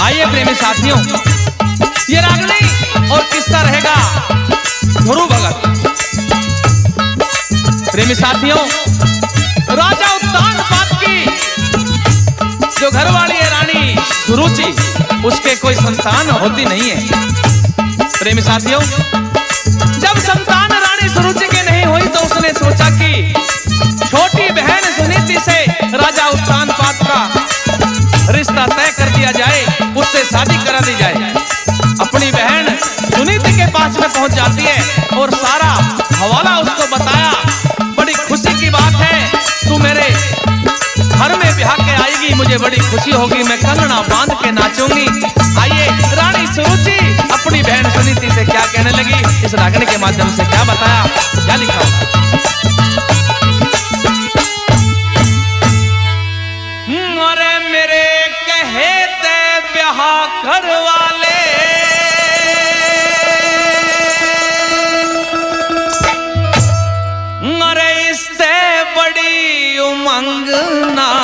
आइए प्रेमी साथियों, ये रागनी और किस्सा रहेगा ध्रुव भगत। प्रेमी साथियों, राजा उत्तानपाद की जो घरवाली है रानी सुरुचि, उसके कोई संतान होती नहीं है। प्रेमी साथियों, जब संतान रानी सुरुचि की नहीं हुई तो उसने सोचा कि छोटी बहन सुनीति से राजा उत्तानपाद का रिश्ता तय कर दिया जाए, उससे शादी करा दी जाए। अपनी बहन सुनीति के पास में पहुंच जाती है और सारा हवाला उसको बताया। बड़ी खुशी की बात है, तू मेरे घर में ब्याह के आएगी, मुझे बड़ी खुशी होगी, मैं कंगना बांध के नाचूंगी। आइए रानी सुरुचि अपनी बहन सुनीति से क्या कहने लगी, इस रागनी के माध्यम से क्या बताया, क्या लिखा होगा। अरे मेरे कहे ते ब्याह करवाले, अरे इससे बड़ी उमंग ना